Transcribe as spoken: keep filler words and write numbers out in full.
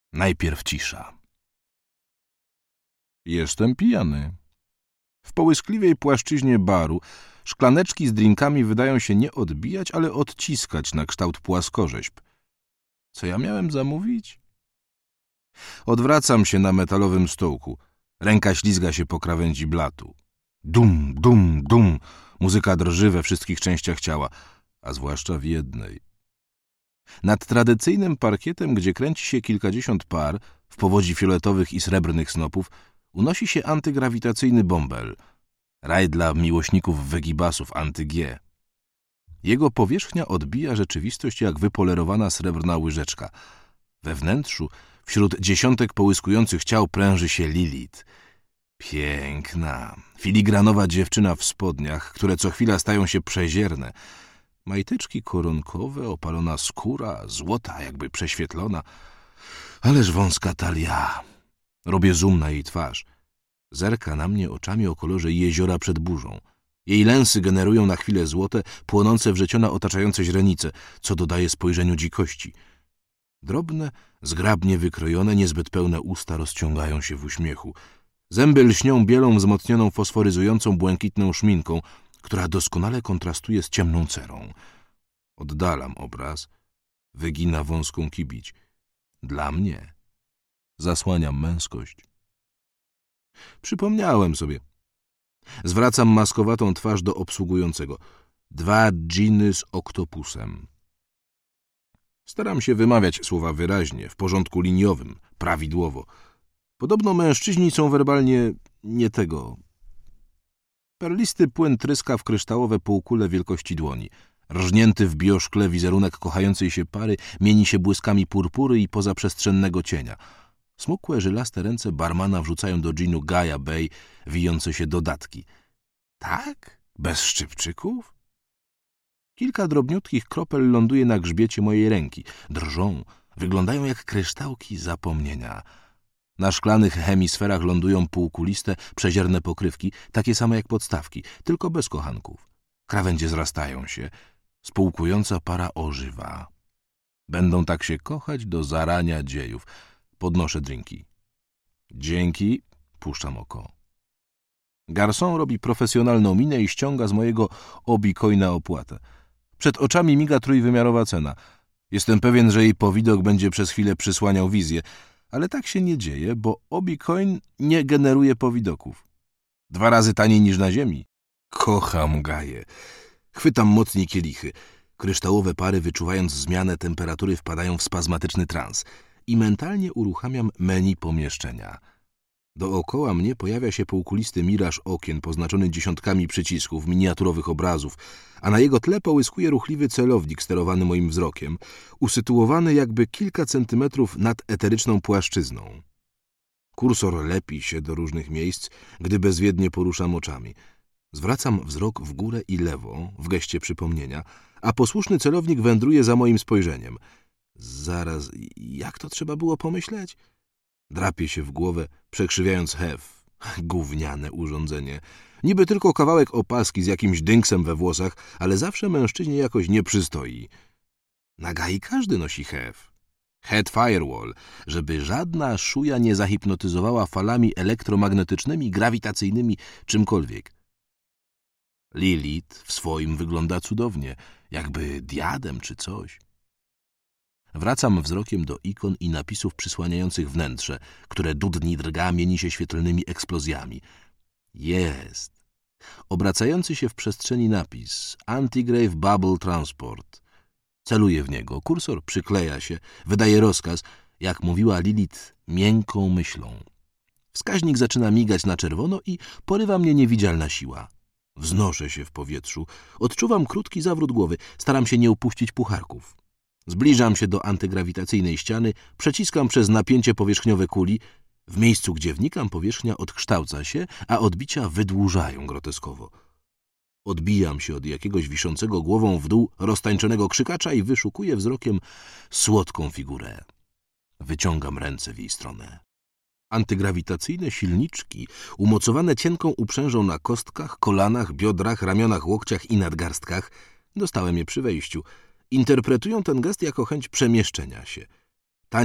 Najpierw cisza. Jestem pijany. W połyskliwej płaszczyźnie baru szklaneczki z drinkami wydają się nie odbijać, ale odciskać na kształt płaskorzeźb. Co ja miałem zamówić? Odwracam się na metalowym stołku. Ręka ślizga się po krawędzi blatu. Dum, dum, dum. Muzyka drży we wszystkich częściach ciała, a zwłaszcza w jednej. Nad tradycyjnym parkietem, gdzie kręci się kilkadziesiąt par, w powodzi fioletowych i srebrnych snopów, unosi się antygrawitacyjny bąbel. Raj dla miłośników wegibasów anty-G. Jego powierzchnia odbija rzeczywistość jak wypolerowana srebrna łyżeczka. We wnętrzu, wśród dziesiątek połyskujących ciał, pręży się Lilith. Piękna, filigranowa dziewczyna w spodniach, które co chwila stają się przezierne. Majteczki koronkowe, opalona skóra, złota, jakby prześwietlona. Ależ wąska talia. Robię zoom na jej twarz. Zerka na mnie oczami o kolorze jeziora przed burzą. Jej lęsy generują na chwilę złote, płonące wrzeciona otaczające źrenice, co dodaje spojrzeniu dzikości. Drobne, zgrabnie wykrojone, niezbyt pełne usta rozciągają się w uśmiechu. Zęby lśnią bielą wzmocnioną fosforyzującą błękitną szminką, która doskonale kontrastuje z ciemną cerą. Oddalam obraz, wygina wąską kibić. Dla mnie zasłaniam męskość. Przypomniałem sobie. Zwracam maskowatą twarz do obsługującego. Dwa dżiny z oktopusem. Staram się wymawiać słowa wyraźnie, w porządku liniowym, prawidłowo. Podobno mężczyźni są werbalnie nie tego. Perlisty płyn tryska w kryształowe półkule wielkości dłoni. Rżnięty w bioszkle wizerunek kochającej się pary mieni się błyskami purpury i pozaprzestrzennego cienia. Smukłe, żylaste ręce barmana wrzucają do dżinu Gaia Bay wijące się dodatki. Tak? Bez szczypczyków? Kilka drobniutkich kropel ląduje na grzbiecie mojej ręki. Drżą, wyglądają jak kryształki zapomnienia. Na szklanych hemisferach lądują półkuliste, przezierne pokrywki, takie same jak podstawki, tylko bez kochanków. Krawędzie zrastają się. Spółkująca para ożywa. Będą tak się kochać do zarania dziejów. Podnoszę drinki. Dzięki. Puszczam oko. Garçon robi profesjonalną minę i ściąga z mojego obi-coina opłatę. Przed oczami miga trójwymiarowa cena. Jestem pewien, że jej powidok będzie przez chwilę przysłaniał wizję, ale tak się nie dzieje, bo obi-coin nie generuje powidoków. Dwa razy taniej niż na ziemi. Kocham Gaję. Chwytam mocniej kielichy. Kryształowe pary, wyczuwając zmianę temperatury, wpadają w spazmatyczny trans i mentalnie uruchamiam menu pomieszczenia. Dookoła mnie pojawia się półkulisty miraż okien poznaczony dziesiątkami przycisków, miniaturowych obrazów, a na jego tle połyskuje ruchliwy celownik sterowany moim wzrokiem, usytuowany jakby kilka centymetrów nad eteryczną płaszczyzną. Kursor lepi się do różnych miejsc, gdy bezwiednie poruszam oczami. Zwracam wzrok w górę i lewo, w geście przypomnienia, a posłuszny celownik wędruje za moim spojrzeniem. Zaraz, jak to trzeba było pomyśleć? Drapie się w głowę, przekrzywiając hew. Gówniane urządzenie. Niby tylko kawałek opaski z jakimś dynksem we włosach, ale zawsze mężczyźnie jakoś nie przystoi. Na Gai każdy nosi hew. Head firewall, żeby żadna szuja nie zahipnotyzowała falami elektromagnetycznymi, grawitacyjnymi, czymkolwiek. Lilith w swoim wygląda cudownie, jakby diadem czy coś. Wracam wzrokiem do ikon i napisów przysłaniających wnętrze, które dudni drga mieni się świetlnymi eksplozjami. Jest. Obracający się w przestrzeni napis Antigrave Bubble Transport. Celuję w niego, kursor przykleja się, wydaje rozkaz, jak mówiła Lilith, miękką myślą. Wskaźnik zaczyna migać na czerwono i porywa mnie niewidzialna siła. Wznoszę się w powietrzu, odczuwam krótki zawrót głowy, staram się nie upuścić pucharków. Zbliżam się do antygrawitacyjnej ściany, przeciskam przez napięcie powierzchniowe kuli. W miejscu, gdzie wnikam, powierzchnia odkształca się, a odbicia wydłużają groteskowo. Odbijam się od jakiegoś wiszącego głową w dół roztańczonego krzykacza i wyszukuję wzrokiem słodką figurę. Wyciągam ręce w jej stronę. Antygrawitacyjne silniczki, umocowane cienką uprzężą na kostkach, kolanach, biodrach, ramionach, łokciach i nadgarstkach, dostałem je przy wejściu, interpretują ten gest jako chęć przemieszczenia się.